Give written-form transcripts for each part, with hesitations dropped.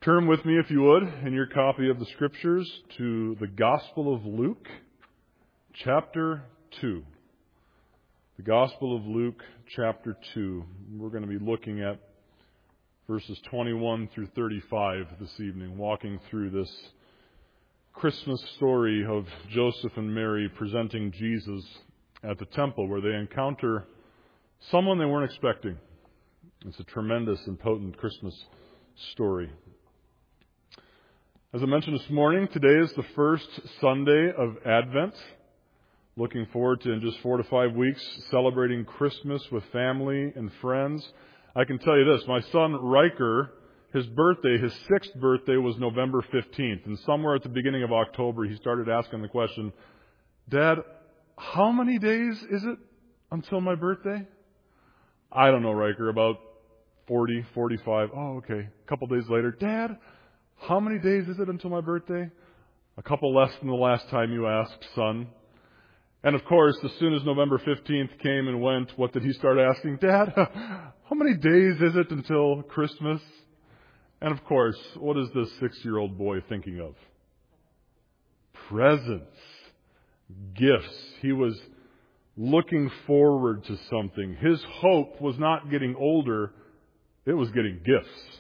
Turn with me, if you would, in your copy of the Scriptures to the Gospel of Luke, chapter 2. The Gospel of Luke, chapter 2. We're going to be looking at verses 21 through 35 this evening, walking through this Christmas story of Joseph and Mary presenting Jesus at the temple, where they encounter someone they weren't expecting. It's a tremendous and potent Christmas story. As I mentioned this morning, today is the first Sunday of Advent. Looking forward to, in just 4 to 5 weeks, celebrating Christmas with family and friends. I can tell you this, my son Riker, his 6th birthday was November 15th. And somewhere at the beginning of October, he started asking the question, Dad, how many days is it until my birthday? I don't know, Riker, about 40, 45. Oh, okay. A couple days later, Dad, how many days is it until my birthday? A couple less than the last time you asked, son. And of course, as soon as November 15th came and went, what did he start asking? Dad, how many days is it until Christmas? And of course, what is this 6-year-old boy thinking of? Presents. Gifts. He was looking forward to something. His hope was not getting older, it was getting gifts.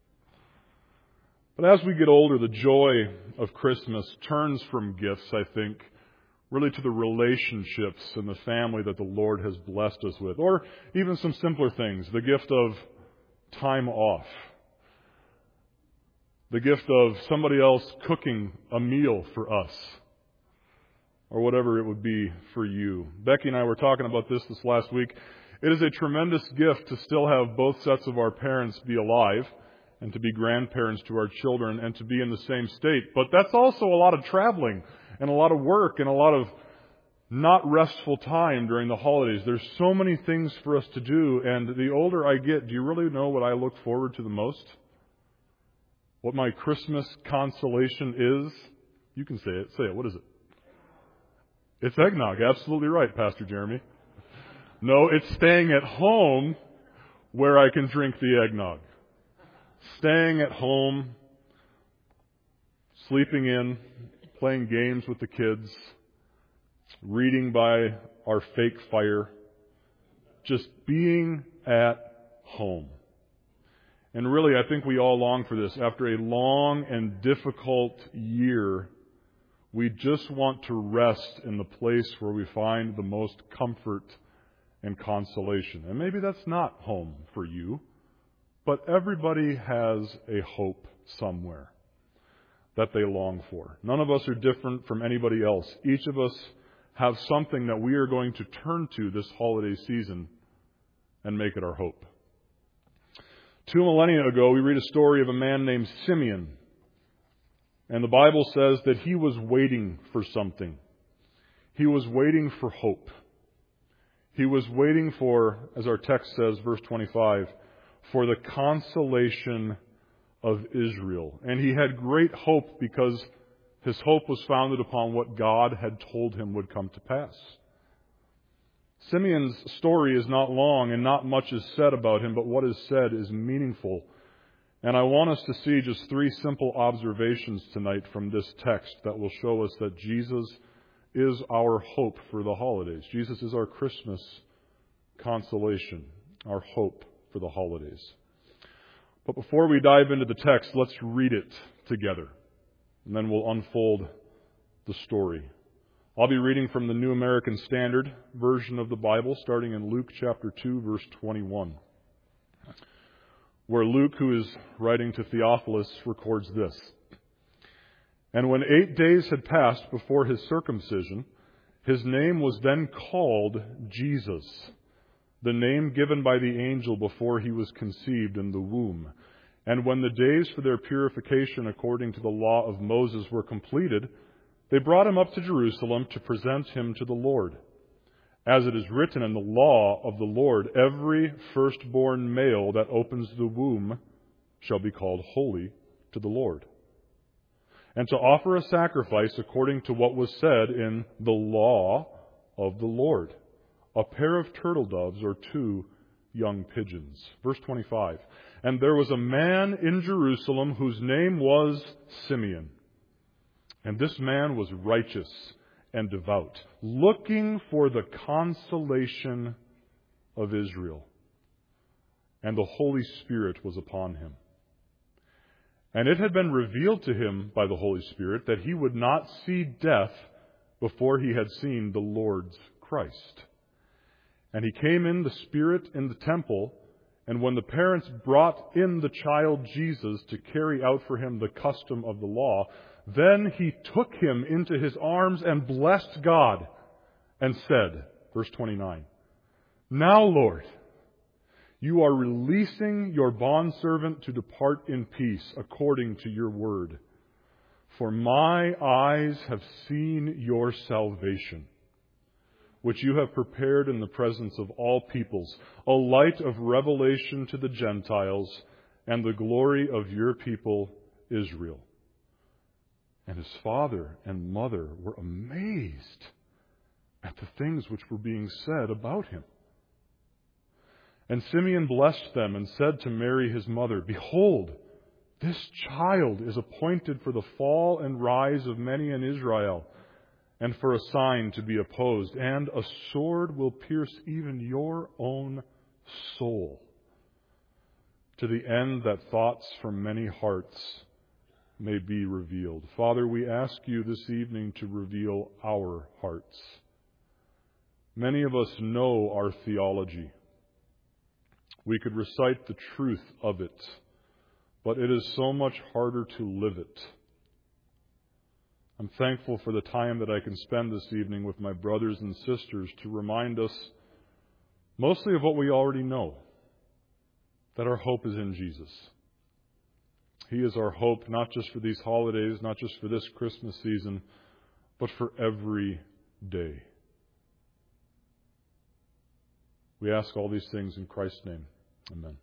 But as we get older, the joy of Christmas turns from gifts, I think, really to the relationships and the family that the Lord has blessed us with. Or even some simpler things, the gift of time off. The gift of somebody else cooking a meal for us. Or whatever it would be for you. Becky and I were talking about this last week. It is a tremendous gift to still have both sets of our parents be alive and to be grandparents to our children and to be in the same state. But that's also a lot of traveling and a lot of work and a lot of not restful time during the holidays. There's so many things for us to do, and the older I get, do you really know what I look forward to the most? What my Christmas consolation is? You can say it. Say it. What is it? It's eggnog. Absolutely right, Pastor Jeremy. No, it's staying at home where I can drink the eggnog. Staying at home, sleeping in, playing games with the kids, reading by our fake fire, just being at home. And really, I think we all long for this. After a long and difficult year, we just want to rest in the place where we find the most comfort and consolation. And maybe that's not home for you. But everybody has a hope somewhere that they long for. None of us are different from anybody else. Each of us have something that we are going to turn to this holiday season and make it our hope. 2 millennia ago, we read a story of a man named Simeon. And the Bible says that he was waiting for something. He was waiting for hope. He was waiting for, as our text says, verse 25, for the consolation of Israel. And he had great hope because his hope was founded upon what God had told him would come to pass. Simeon's story is not long and not much is said about him, but what is said is meaningful. And I want us to see just 3 simple observations tonight from this text that will show us that Jesus is our hope for the holidays. Jesus is our Christmas consolation, our hope for the holidays. But before we dive into the text, let's read it together, and then we'll unfold the story. I'll be reading from the New American Standard version of the Bible, starting in Luke chapter 2, verse 21, where Luke, who is writing to Theophilus, records this. And when 8 days had passed before his circumcision, his name was then called Jesus, the name given by the angel before he was conceived in the womb. And when the days for their purification according to the law of Moses were completed, they brought him up to Jerusalem to present him to the Lord. As it is written in the law of the Lord, every firstborn male that opens the womb shall be called holy to the Lord. And to offer a sacrifice according to what was said in the law of the Lord, a pair of turtle doves or 2 young pigeons. Verse 25. And there was a man in Jerusalem whose name was Simeon. And this man was righteous and devout, looking for the consolation of Israel. And the Holy Spirit was upon him. And it had been revealed to him by the Holy Spirit that he would not see death before he had seen the Lord's Christ. And he came in the Spirit in the temple, and when the parents brought in the child Jesus to carry out for him the custom of the law, then he took him into his arms and blessed God and said, verse 29, "Now, Lord, you are releasing your bondservant to depart in peace according to your word. For my eyes have seen your salvation, which you have prepared in the presence of all peoples, a light of revelation to the Gentiles and the glory of your people Israel." And his father and mother were amazed at the things which were being said about him. And Simeon blessed them and said to Mary his mother, "Behold, this child is appointed for the fall and rise of many in Israel, and for a sign to be opposed, and a sword will pierce even your own soul, to the end that thoughts from many hearts may be revealed." Father, we ask you this evening to reveal our hearts. Many of us know our theology. We could recite the truth of it, but it is so much harder to live it. I'm thankful for the time that I can spend this evening with my brothers and sisters to remind us mostly of what we already know, that our hope is in Jesus. He is our hope, not just for these holidays, not just for this Christmas season, but for every day. We ask all these things in Christ's name. Amen.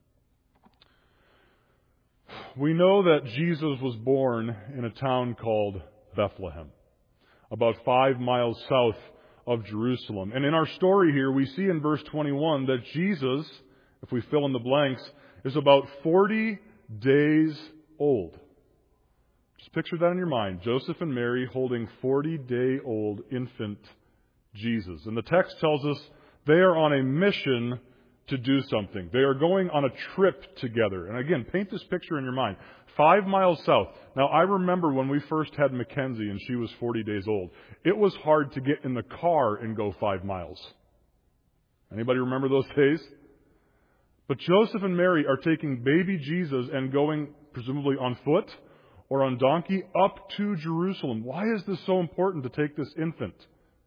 We know that Jesus was born in a town called Bethlehem, about 5 miles south of Jerusalem. And in our story here, we see in verse 21 that Jesus, if we fill in the blanks, is about 40 days old. Just picture that in your mind. Joseph and Mary holding 40-day-old infant Jesus. And the text tells us they are on a mission to do something. They are going on a trip together. And again, paint this picture in your mind. 5 miles south. Now, I remember when we first had Mackenzie and she was 40 days old. It was hard to get in the car and go 5 miles. Anybody remember those days? But Joseph and Mary are taking baby Jesus and going, presumably on foot or on donkey, up to Jerusalem. Why is this so important to take this infant?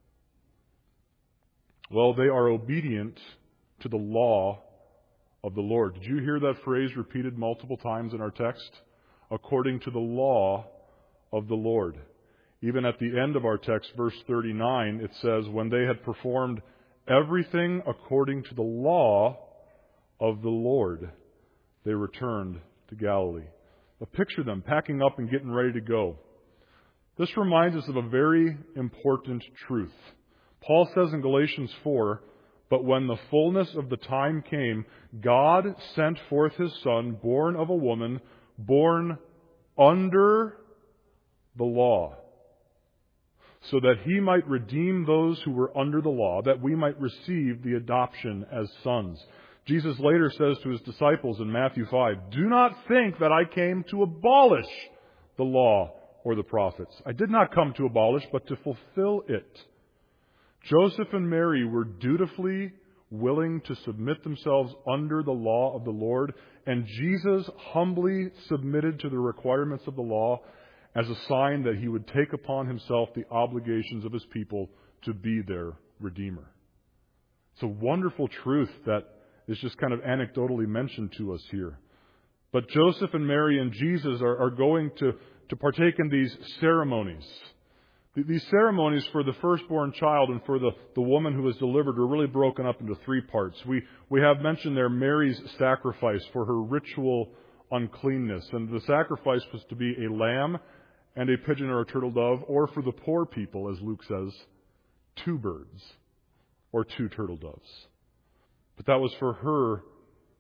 Well, they are obedient to the law of the Lord. Did you hear that phrase repeated multiple times in our text? According to the law of the Lord. Even at the end of our text, verse 39, it says, when they had performed everything according to the law of the Lord, they returned to Galilee. Now picture them packing up and getting ready to go. This reminds us of a very important truth. Paul says in Galatians 4, "But when the fullness of the time came, God sent forth His Son, born of a woman, born under the law, so that He might redeem those who were under the law, that we might receive the adoption as sons." Jesus later says to His disciples in Matthew 5, "Do not think that I came to abolish the law or the prophets. I did not come to abolish, but to fulfill it." Joseph and Mary were dutifully willing to submit themselves under the law of the Lord, and Jesus humbly submitted to the requirements of the law as a sign that He would take upon Himself the obligations of His people to be their Redeemer. It's a wonderful truth that is just kind of anecdotally mentioned to us here. But Joseph and Mary and Jesus are going to partake in these ceremonies. These ceremonies for the firstborn child and for the woman who was delivered were really broken up into 3 parts. We have mentioned there Mary's sacrifice for her ritual uncleanness. And the sacrifice was to be a lamb and a pigeon or a turtle dove, or for the poor people, as Luke says, 2 birds or 2 turtle doves. But that was for her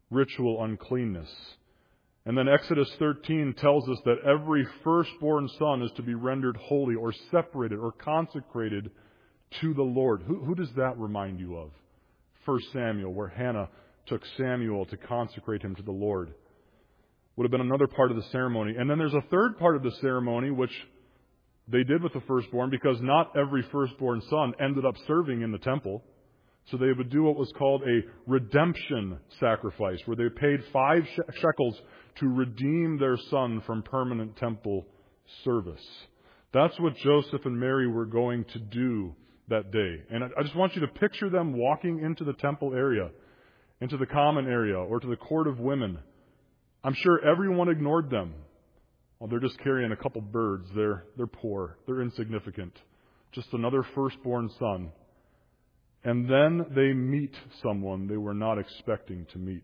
ritual uncleanness. And then Exodus 13 tells us that every firstborn son is to be rendered holy or separated or consecrated to the Lord. Who does that remind you of? 1 Samuel, where Hannah took Samuel to consecrate him to the Lord. Would have been another part of the ceremony. And then there's a third part of the ceremony, which they did with the firstborn, because not every firstborn son ended up serving in the temple. So they would do what was called a redemption sacrifice, where they paid 5 shekels to redeem their son from permanent temple service. That's what Joseph and Mary were going to do that day. And I just want you to picture them walking into the temple area, into the common area, or to the court of women. I'm sure everyone ignored them. Well, they're just carrying a couple birds. They're poor. They're insignificant. Just another firstborn son. And then they meet someone they were not expecting to meet.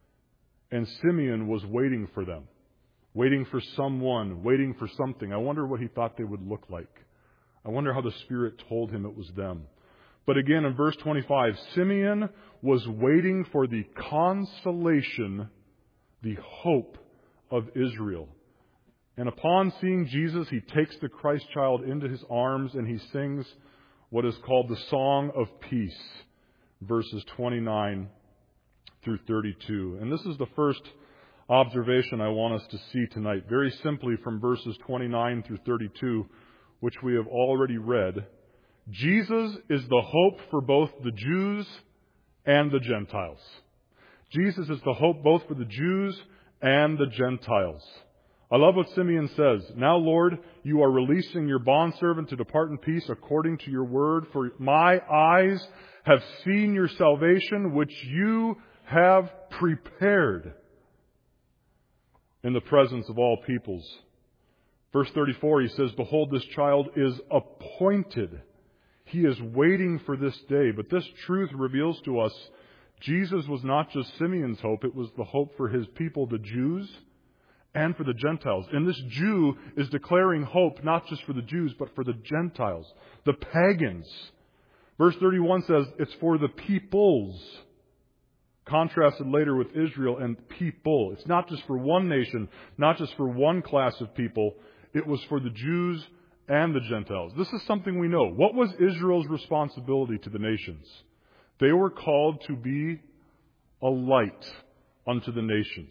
And Simeon was waiting for them. Waiting for someone. Waiting for something. I wonder what he thought they would look like. I wonder how the Spirit told him it was them. But again, in verse 25, Simeon was waiting for the consolation, the hope of Israel. And upon seeing Jesus, he takes the Christ child into his arms and he sings what is called the Song of Peace, verses 29 through 32. And this is the first observation I want us to see tonight. Very simply from verses 29 through 32, which we have already read. Jesus is the hope for both the Jews and the Gentiles. Jesus is the hope both for the Jews and the Gentiles. I love what Simeon says. Now, Lord, you are releasing your bondservant to depart in peace according to your word. For my eyes have seen your salvation, which you have prepared in the presence of all peoples. Verse 34, he says, behold, this child is appointed. He is waiting for this day. But this truth reveals to us Jesus was not just Simeon's hope. It was the hope for his people, the Jews, and for the Gentiles. And this Jew is declaring hope not just for the Jews, but for the Gentiles, the pagans. Verse 31 says it's for the peoples, contrasted later with Israel and people. It's not just for one nation, not just for one class of people. It was for the Jews and the Gentiles. This is something we know. What was Israel's responsibility to the nations? They were called to be a light unto the nations.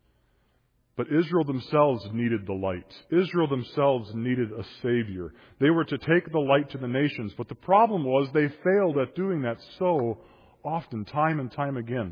But Israel themselves needed the light. Israel themselves needed a Savior. They were to take the light to the nations. But the problem was they failed at doing that so often, time and time again.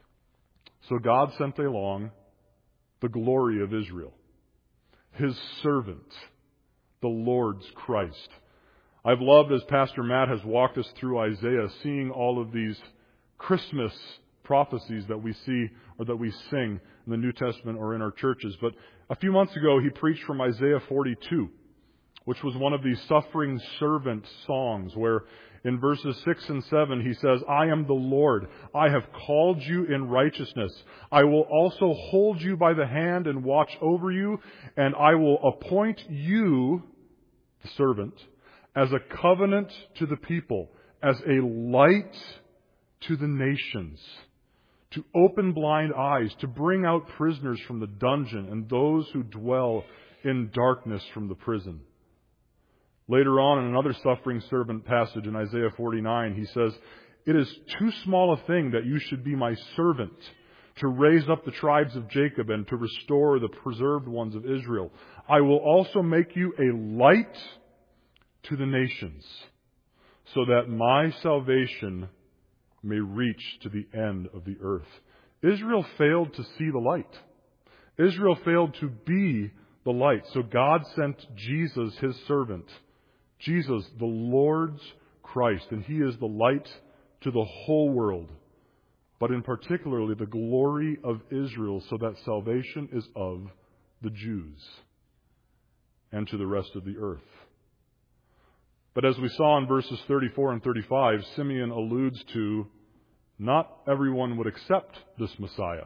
So God sent along the glory of Israel, His servant, the Lord's Christ. I've loved, as Pastor Matt has walked us through Isaiah, seeing all of these Christmas prophecies that we see or that we sing in the New Testament or in our churches. But a few months ago, he preached from Isaiah 42, which was one of these suffering servant songs where in verses 6 and 7 he says, I am the Lord. I have called you in righteousness. I will also hold you by the hand and watch over you, and I will appoint you, the servant, as a covenant to the people, as a light to the nations, to open blind eyes, to bring out prisoners from the dungeon and those who dwell in darkness from the prison. Later on, in another suffering servant passage in Isaiah 49, he says, it is too small a thing that you should be my servant, to raise up the tribes of Jacob and to restore the preserved ones of Israel. I will also make you a light to the nations, so that my salvation may reach to the end of the earth. Israel failed to see the light. Israel failed to be the light. So God sent Jesus, His servant, Jesus, the Lord's Christ, and He is the light to the whole world, but in particularly the glory of Israel, so that salvation is of the Jews and to the rest of the earth. But as we saw in verses 34 and 35, Simeon alludes to not everyone would accept this Messiah.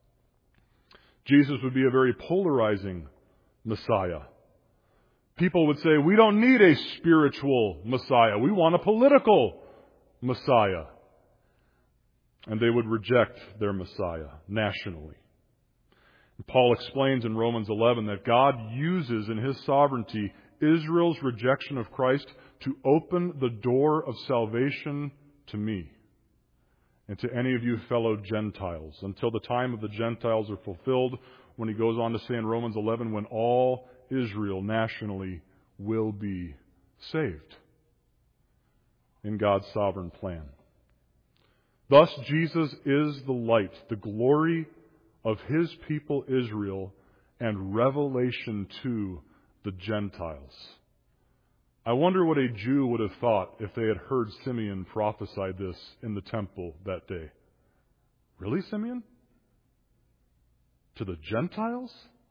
Jesus would be a very polarizing Messiah. People would say, we don't need a spiritual Messiah. We want a political Messiah. and they would reject their Messiah nationally. And Paul explains in Romans 11 that God uses in His sovereignty Israel's rejection of Christ to open the door of salvation to me and to any of you fellow Gentiles, until the time of the Gentiles are fulfilled, when he goes on to say in Romans 11, when all Israel nationally will be saved in God's sovereign plan. Thus, Jesus is the light, the glory of His people Israel, and revelation to the Gentiles. I wonder what a Jew would have thought if they had heard Simeon prophesy this in the temple that day. Really, Simeon? To the Gentiles?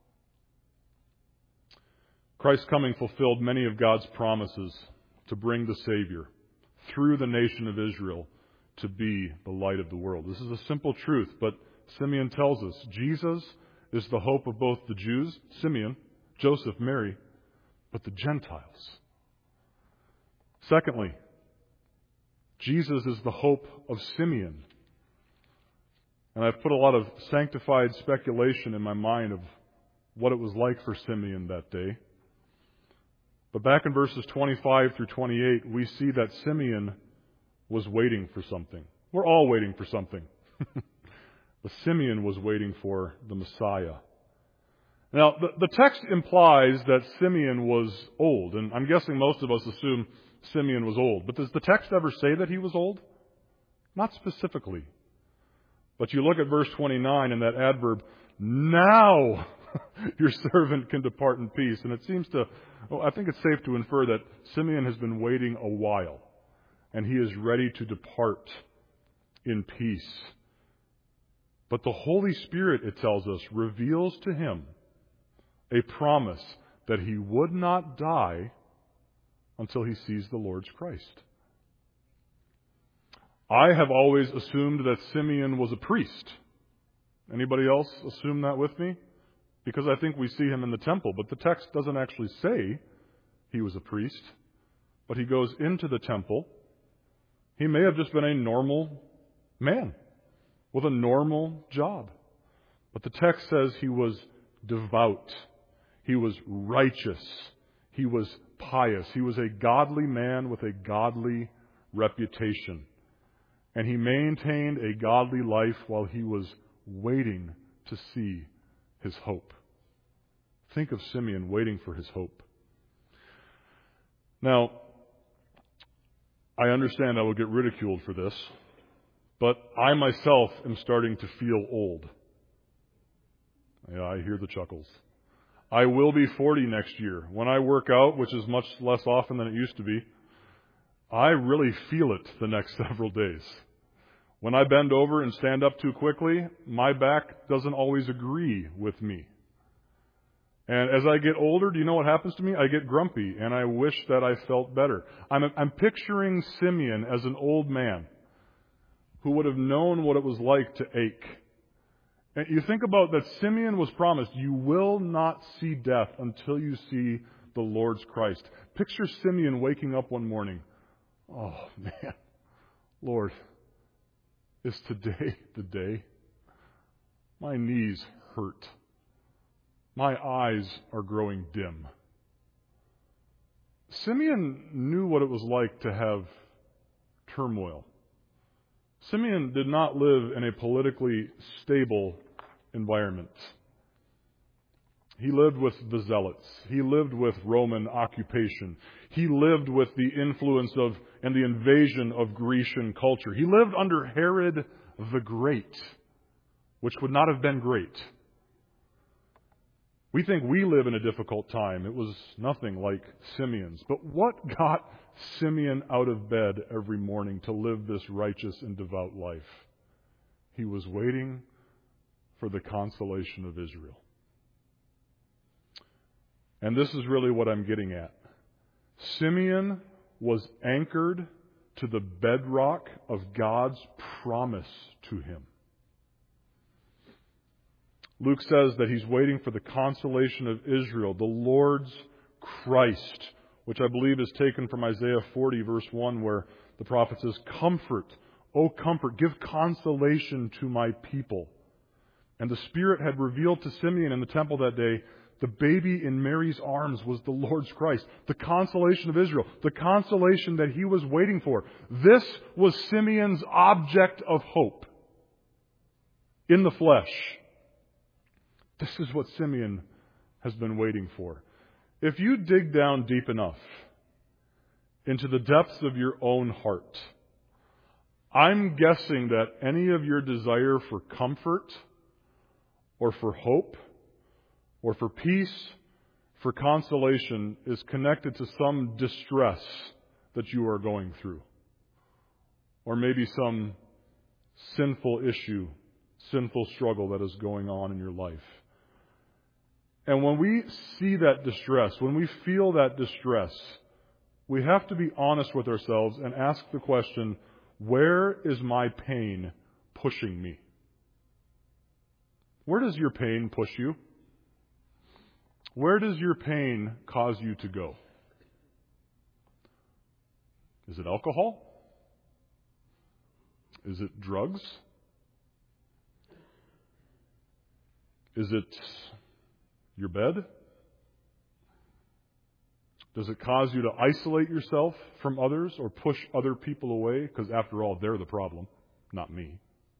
Christ's coming fulfilled many of God's promises to bring the Savior through the nation of Israel to be the light of the world. This is a simple truth, but Simeon tells us Jesus is the hope of both the Jews, Simeon, Joseph, Mary, but the Gentiles. Secondly, Jesus is the hope of Simeon. And I've put a lot of sanctified speculation in my mind of what it was like for Simeon that day. But back in verses 25 through 28, we see that Simeon was waiting for something. We're all waiting for something. But Simeon was waiting for the Messiah. Now, the text implies that Simeon was old, and I'm guessing most of us assume Simeon was old. But does the text ever say that he was old? Not specifically. But you look at verse 29 and that adverb, now your servant can depart in peace. And it seems to, I think it's safe to infer that Simeon has been waiting a while, and he is ready to depart in peace. But the Holy Spirit, it tells us, reveals to him a promise that he would not die until he sees the Lord's Christ. I have always assumed that Simeon was a priest. Anybody else assume that with me? Because I think we see him in the temple, but the text doesn't actually say he was a priest. But he goes into the temple. He may have just been a normal man with a normal job. But the text says he was devout. He was righteous. He was pious. He was a godly man with a godly reputation. And he maintained a godly life while he was waiting to see his hope. Think of Simeon waiting for his hope. Now, I understand I will get ridiculed for this, but I myself am starting to feel old. Yeah, I hear the chuckles. I will be 40 next year. When I work out, which is much less often than it used to be, I really feel it the next several days. When I bend over and stand up too quickly, my back doesn't always agree with me. And as I get older, do you know what happens to me? I get grumpy, and I wish that I felt better. I'm picturing Simeon as an old man who would have known what it was like to ache. And you think about that Simeon was promised, you will not see death until you see the Lord's Christ. Picture Simeon waking up one morning. Oh, man. Lord, is today the day? My knees hurt. My eyes are growing dim. Simeon knew what it was like to have turmoil. Simeon did not live in a politically stable environment. He lived with the Zealots. He lived with Roman occupation. He lived with the influence of and the invasion of Grecian culture. He lived under Herod the Great, which would not have been great. We think we live in a difficult time. It was nothing like Simeon's. But what got Simeon out of bed every morning to live this righteous and devout life? He was waiting for the consolation of Israel. And this is really what I'm getting at. Simeon was anchored to the bedrock of God's promise to him. Luke says that he's waiting for the consolation of Israel, the Lord's Christ, which I believe is taken from Isaiah 40, verse 1, where the prophet says, "Comfort, O comfort, give consolation to my people. And the Spirit had revealed to Simeon in the temple that day, the baby in Mary's arms was the Lord's Christ, the consolation of Israel, the consolation that he was waiting for. This was Simeon's object of hope in the flesh. This is what Simeon has been waiting for. If you dig down deep enough into the depths of your own heart, I'm guessing that any of your desire for comfort or for hope or for peace, for consolation, is connected to some distress that you are going through. Or maybe some sinful issue, sinful struggle that is going on in your life. And when we see that distress, when we feel that distress, we have to be honest with ourselves and ask the question, where is my pain pushing me? Where does your pain push you? Where does your pain cause you to go? Is it alcohol? Is it drugs? Is it your bed? Does it cause you to isolate yourself from others or push other people away? Because after all, they're the problem, not me.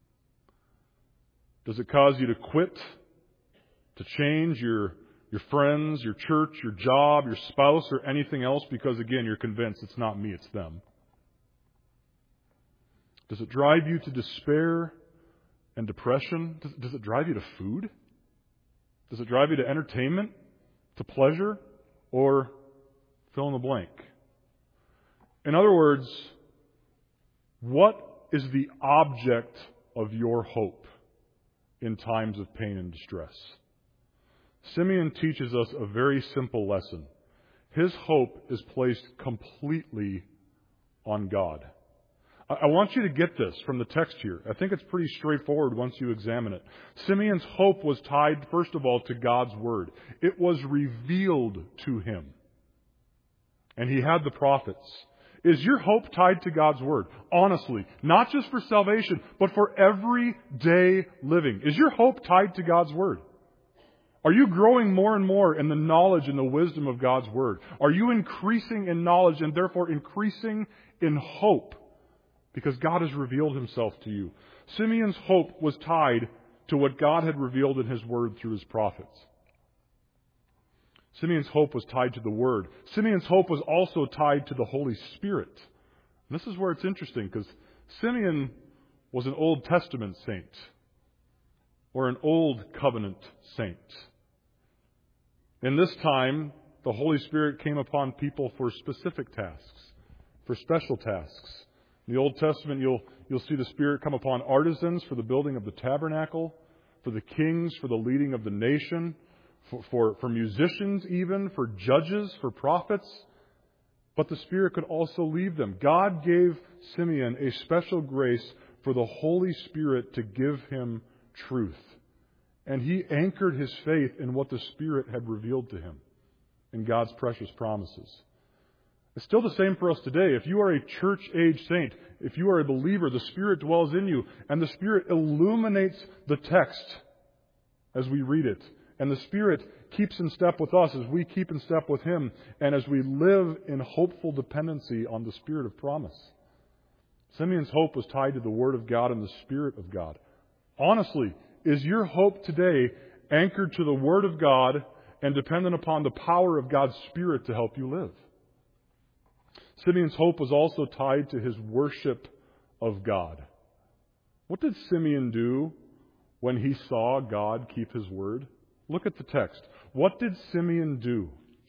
Does it cause you to quit, to change your friends, your church, your job, your spouse, or anything else because, again, you're convinced it's not me, it's them? Does it drive you to despair and depression? Does it drive you to food? Does it drive you to entertainment, to pleasure, or fill in the blank? In other words, what is the object of your hope in times of pain and distress? Simeon teaches us a very simple lesson. His hope is placed completely on God. I want you to get this from the text here. I think it's pretty straightforward once you examine it. Simeon's hope was tied, first of all, to God's Word. It was revealed to him. And he had the prophets. Is your hope tied to God's Word? Honestly, not just for salvation, but for everyday living. Is your hope tied to God's Word? Are you growing more and more in the knowledge and the wisdom of God's Word? Are you increasing in knowledge and therefore increasing in hope? Because God has revealed Himself to you. Simeon's hope was tied to what God had revealed in His Word through His prophets. Simeon's hope was tied to the Word. Simeon's hope was also tied to the Holy Spirit. And this is where it's interesting, because Simeon was an Old Testament saint, or an Old Covenant saint. In this time, the Holy Spirit came upon people for specific tasks, for special tasks. In the Old Testament, you'll see the Spirit come upon artisans for the building of the tabernacle, for the kings, for the leading of the nation, for musicians even, for judges, for prophets. But the Spirit could also leave them. God gave Simeon a special grace for the Holy Spirit to give him truth. And he anchored his faith in what the Spirit had revealed to him, in God's precious promises. It's still the same for us today. If you are a church-age saint, if you are a believer, the Spirit dwells in you, and the Spirit illuminates the text as we read it. And the Spirit keeps in step with us as we keep in step with Him, and as we live in hopeful dependency on the Spirit of promise. Simeon's hope was tied to the Word of God and the Spirit of God. Honestly, is your hope today anchored to the Word of God and dependent upon the power of God's Spirit to help you live? Simeon's hope was also tied to his worship of God. What did Simeon do when he saw God keep His Word? Look at the text. What did Simeon do?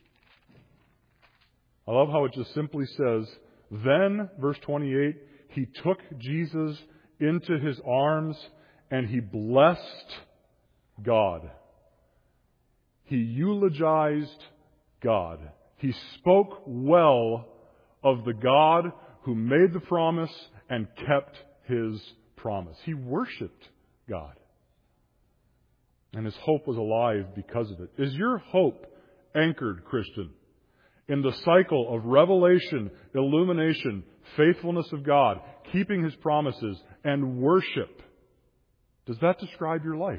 I love how it just simply says, then, verse 28, he took Jesus into his arms and he blessed God. He eulogized God. He spoke well of the God who made the promise and kept His promise. He worshiped God. And his hope was alive because of it. Is your hope anchored, Christian, in the cycle of revelation, illumination, faithfulness of God? keeping His promises, and worship. Does that describe your life?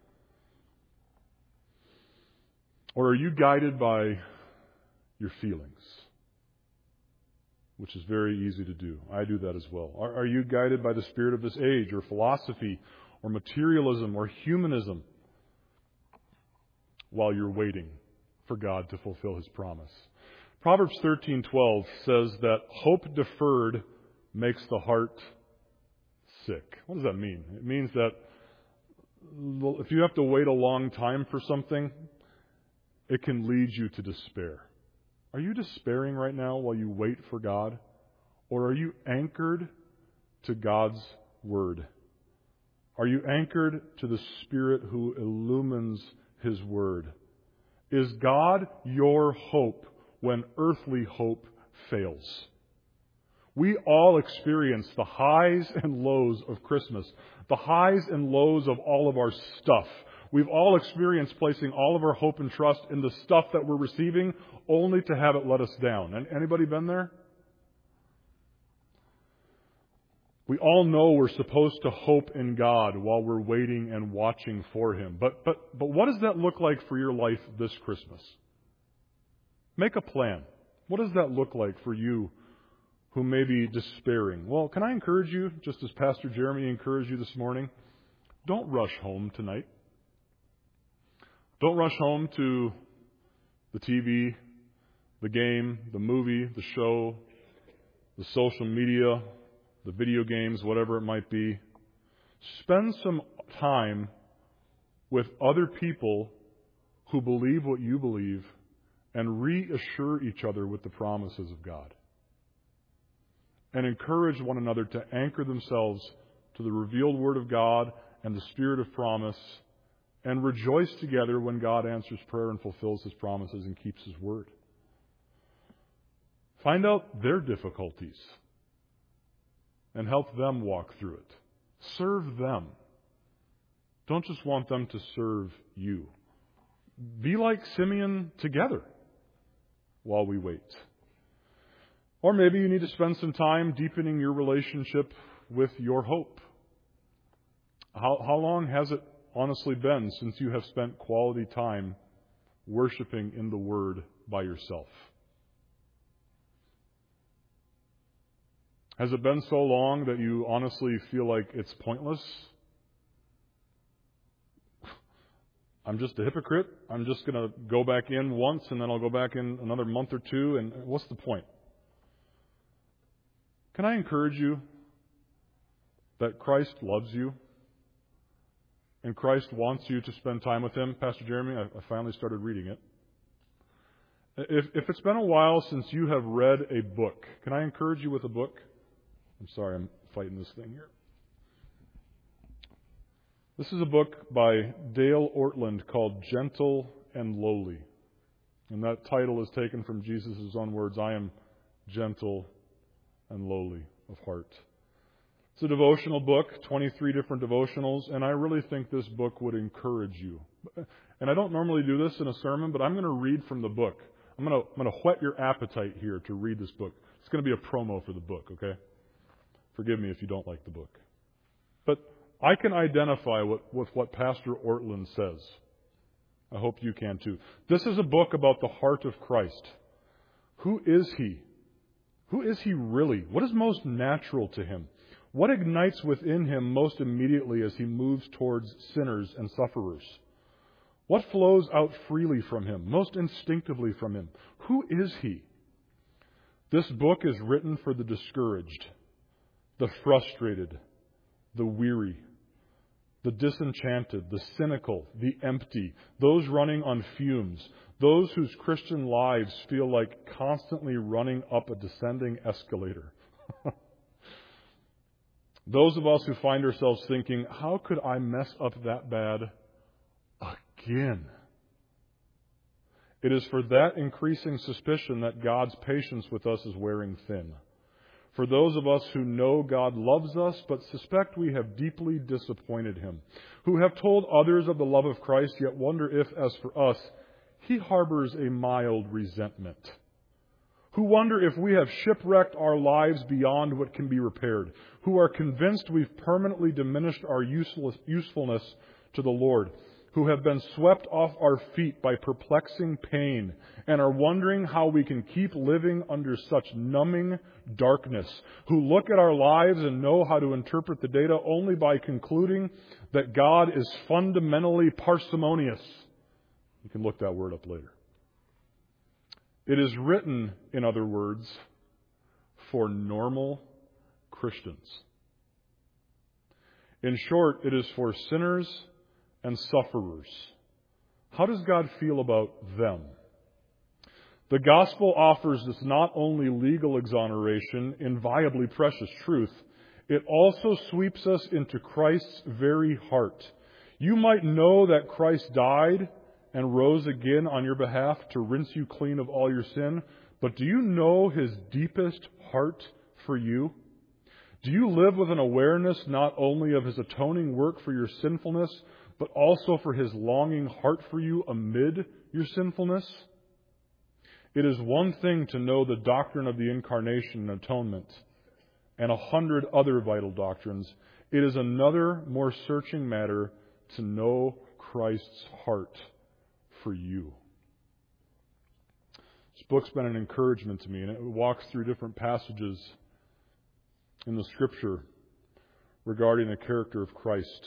Or are you guided by your feelings? Which is very easy to do. I do that as well. Are you guided by the spirit of this age, or philosophy, or materialism, or humanism, while you're waiting for God to fulfill His promise? Proverbs 13:12 says that hope deferred makes the heart sick. What does that mean? It means that if you have to wait a long time for something, it can lead you to despair. Are you despairing right now while you wait for God? Or are you anchored to God's Word? Are you anchored to the Spirit who illumines His Word? Is God your hope when earthly hope fails? We all experience the highs and lows of Christmas, the highs and lows of all of our stuff. We've all experienced placing all of our hope and trust in the stuff that we're receiving, only to have it let us down. And anybody been there? We all know we're supposed to hope in God while we're waiting and watching for Him. But what does that look like for your life this Christmas? Make a plan. What does that look like for you who may be despairing? Well, can I encourage you, just as Pastor Jeremy encouraged you this morning, don't rush home tonight. Don't rush home to the TV, the game, the movie, the show, the social media, the video games, whatever it might be. Spend some time with other people who believe what you believe and reassure each other with the promises of God. And encourage one another to anchor themselves to the revealed Word of God and the Spirit of promise, and rejoice together when God answers prayer and fulfills His promises and keeps His Word. Find out their difficulties and help them walk through it. Serve them. Don't just want them to serve you. Be like Simeon together while we wait. Or maybe you need to spend some time deepening your relationship with your hope. How long has it honestly been since you have spent quality time worshiping in the Word by yourself? Has it been so long that you honestly feel like it's pointless? I'm just a hypocrite. I'm just going to go back in once and then I'll go back in another month or two, and what's the point? Can I encourage you that Christ loves you and Christ wants you to spend time with Him? Pastor Jeremy, I finally started reading it. If it's been a while since you have read a book, can I encourage you with a book? I'm sorry, I'm fighting this thing here. This is a book by Dale Ortland called Gentle and Lowly. And that title is taken from Jesus' own words, I am gentle and lowly of heart. It's a devotional book, 23 different devotionals, and I really think this book would encourage you. And I don't normally do this in a sermon, but I'm going to read from the book. I'm going to whet your appetite here to read this book. It's going to be a promo for the book, okay? Forgive me if you don't like the book. But I can identify with what Pastor Ortland says. I hope you can too. This is a book about the heart of Christ. Who is He? Who is He really? What is most natural to Him? What ignites within Him most immediately as He moves towards sinners and sufferers? What flows out freely from Him, most instinctively from Him? Who is He? This book is written for the discouraged, the frustrated, the weary, the disenchanted, the cynical, the empty, those running on fumes, those whose Christian lives feel like constantly running up a descending escalator. Those of us who find ourselves thinking, how could I mess up that bad again? It is for that increasing suspicion that God's patience with us is wearing thin. For those of us who know God loves us but suspect we have deeply disappointed Him, who have told others of the love of Christ yet wonder if, as for us, He harbors a mild resentment. who wonder if we have shipwrecked our lives beyond what can be repaired, who are convinced we've permanently diminished our usefulness to the Lord, who have been swept off our feet by perplexing pain and are wondering how we can keep living under such numbing darkness, who look at our lives and know how to interpret the data only by concluding that God is fundamentally parsimonious. You can look that word up later. It is written, in other words, for normal Christians. In short, it is for sinners and sufferers. How does God feel about them? The gospel offers us not only legal exoneration, inviolably precious truth, it also sweeps us into Christ's very heart. You might know that Christ died and rose again on your behalf to rinse you clean of all your sin, but do you know His deepest heart for you? Do you live with an awareness not only of His atoning work for your sinfulness, but also for His longing heart for you amid your sinfulness? It is one thing to know the doctrine of the incarnation and atonement and 100 other vital doctrines. It is another, more searching matter to know Christ's heart for you. This book's been an encouragement to me, and it walks through different passages in the Scripture regarding the character of Christ.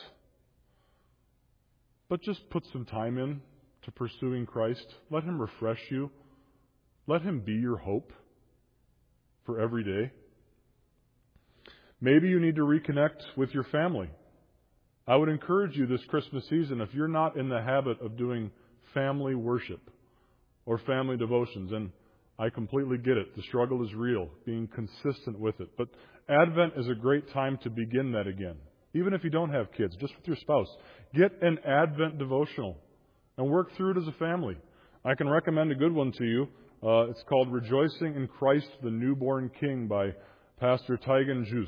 But just put some time in to pursuing Christ. Let Him refresh you. Let Him be your hope for every day. Maybe you need to reconnect with your family. I would encourage you this Christmas season, if you're not in the habit of doing family worship or family devotions, and I completely get it. The struggle is real, being consistent with it. But Advent is a great time to begin that again. Even if you don't have kids, just with your spouse. Get an Advent devotional and work through it as a family. I can recommend a good one to you. It's called Rejoicing in Christ, the Newborn King by Pastor Taigen Jus.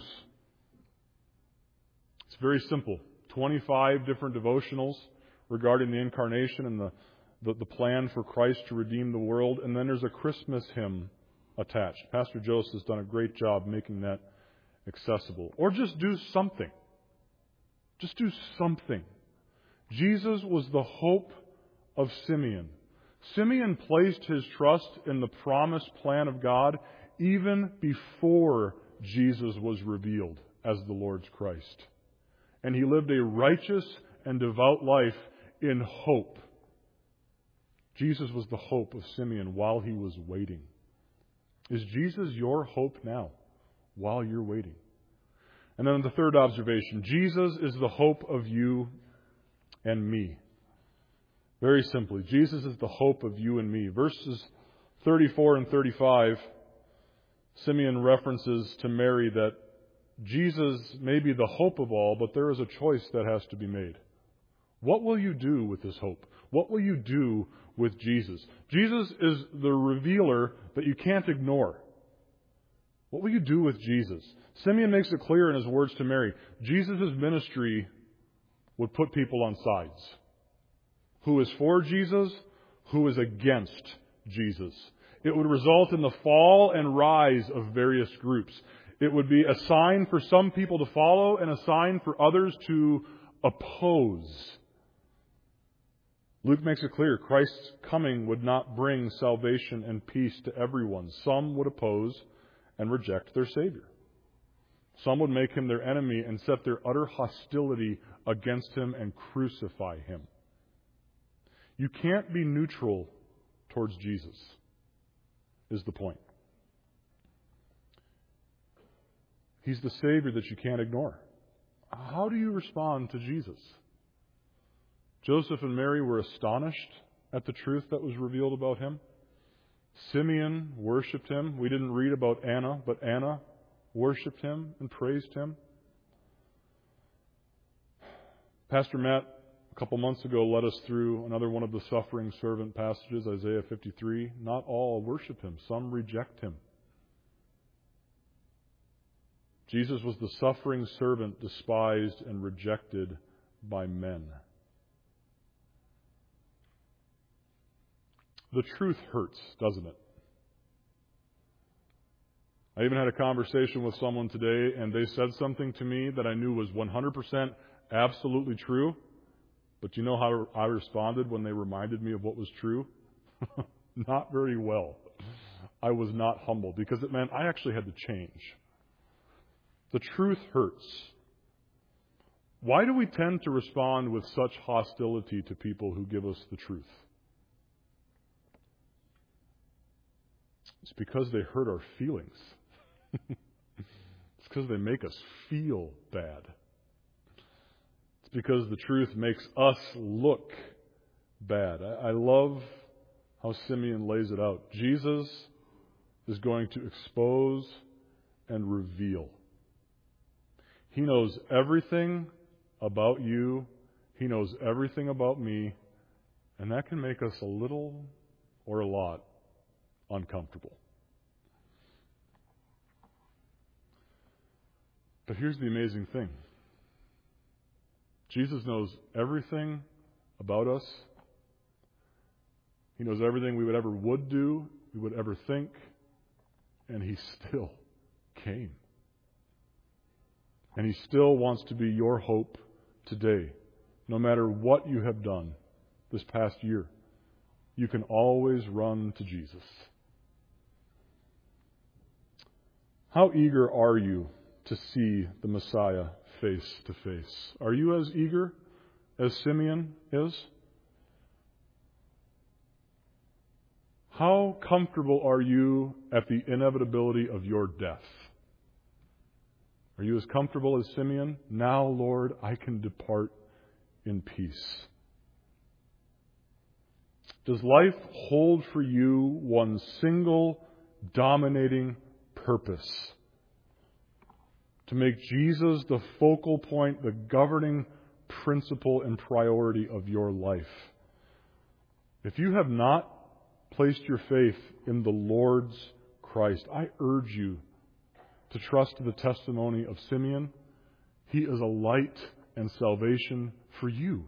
It's very simple. 25 different devotionals regarding the incarnation and the plan for Christ to redeem the world. And then there's a Christmas hymn attached. Pastor Joseph has done a great job making that accessible. Or just do something. Just do something. Jesus was the hope of Simeon. Simeon placed his trust in the promised plan of God even before Jesus was revealed as the Lord's Christ. And he lived a righteous and devout life in hope. Jesus was the hope of Simeon while he was waiting. Is Jesus your hope now while you're waiting? And then the third observation, Jesus is the hope of you and me. Very simply, Jesus is the hope of you and me. Verses 34 and 35, Simeon references to Mary that Jesus may be the hope of all, but there is a choice that has to be made. What will you do with this hope? What will you do with Jesus? Jesus is the revealer that you can't ignore. What will you do with Jesus? Simeon makes it clear in his words to Mary, Jesus' ministry would put people on sides. Who is for Jesus? Who is against Jesus? It would result in the fall and rise of various groups. It would be a sign for some people to follow and a sign for others to oppose. Luke makes it clear Christ's coming would not bring salvation and peace to everyone. Some would oppose and reject their Savior. Some would make Him their enemy and set their utter hostility against Him and crucify Him. You can't be neutral towards Jesus, is the point. He's the Savior that you can't ignore. How do you respond to Jesus? Joseph and Mary were astonished at the truth that was revealed about Him. Simeon worshipped Him. We didn't read about Anna, but Anna worshipped Him and praised Him. Pastor Matt, a couple months ago, led us through another one of the suffering servant passages, Isaiah 53. Not all worship Him. Some reject Him. Jesus was the suffering servant, despised and rejected by men. The truth hurts, doesn't it? I even had a conversation with someone today, and they said something to me that I knew was 100% absolutely true. But you know how I responded when they reminded me of what was true? Not very well. I was not humble because it meant I actually had to change. The truth hurts. Why do we tend to respond with such hostility to people who give us the truth? It's because they hurt our feelings. It's because they make us feel bad. It's because the truth makes us look bad. I love how Simeon lays it out. Jesus is going to expose and reveal. He knows everything about you. He knows everything about me. And that can make us a little or a lot uncomfortable. But here's the amazing thing. Jesus knows everything about us. He knows everything we would do, we would ever think, and He still came. And He still wants to be your hope today. No matter what you have done this past year, you can always run to Jesus. How eager are you to see the Messiah face to face? Are you as eager as Simeon is? How comfortable are you at the inevitability of your death? Are you as comfortable as Simeon? Now, Lord, I can depart in peace. Does life hold for you one single dominating purpose? To make Jesus the focal point, the governing principle and priority of your life. If you have not placed your faith in the Lord's Christ, I urge you to trust the testimony of Simeon. He is a light and salvation for you.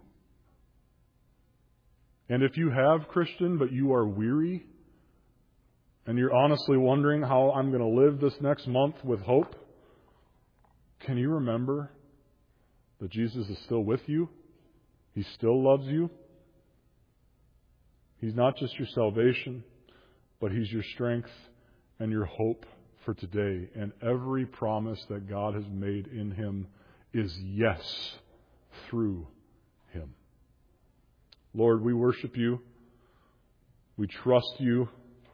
And if you have, Christian, but you are weary, and you're honestly wondering how I'm going to live this next month with hope, can you remember that Jesus is still with you? He still loves you. He's not just your salvation, but He's your strength and your hope for today. And every promise that God has made in Him is yes through Him. Lord, we worship You. We trust You.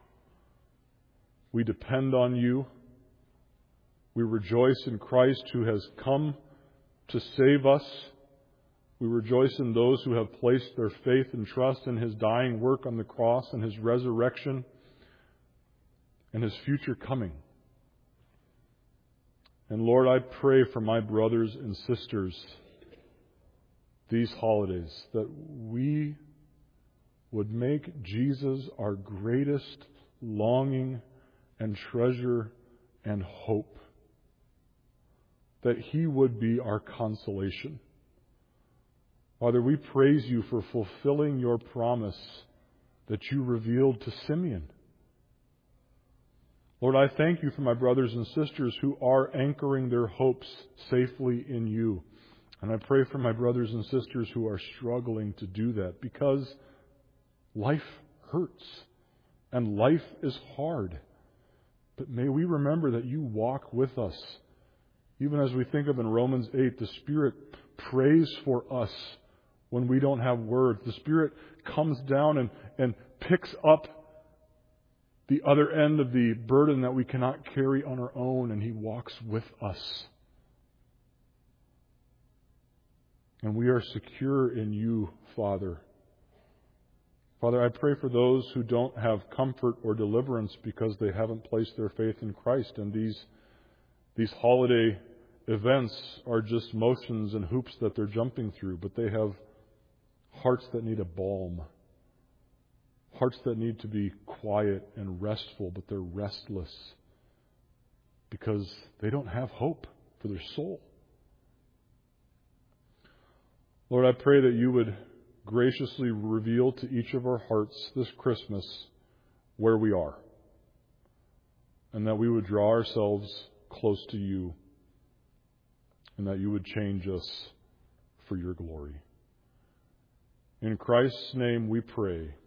We depend on You. We rejoice in Christ who has come to save us. We rejoice in those who have placed their faith and trust in His dying work on the cross and His resurrection and His future coming. And Lord, I pray for my brothers and sisters these holidays that we would make Jesus our greatest longing and treasure and hope. That He would be our consolation. Father, we praise You for fulfilling Your promise that You revealed to Simeon. Lord, I thank You for my brothers and sisters who are anchoring their hopes safely in You. And I pray for my brothers and sisters who are struggling to do that because life hurts and life is hard. But may we remember that You walk with us. Even as we think of in Romans 8, the Spirit prays for us when we don't have words. The Spirit comes down and picks up the other end of the burden that we cannot carry on our own, and He walks with us. And we are secure in You, Father. Father, I pray for those who don't have comfort or deliverance because they haven't placed their faith in Christ, and these holiday events are just motions and hoops that they're jumping through, but they have hearts that need a balm. Hearts that need to be quiet and restful, but they're restless because they don't have hope for their soul. Lord, I pray that You would graciously reveal to each of our hearts this Christmas where we are. and that we would draw ourselves close to you, and that you would change us for your glory. In Christ's name we pray.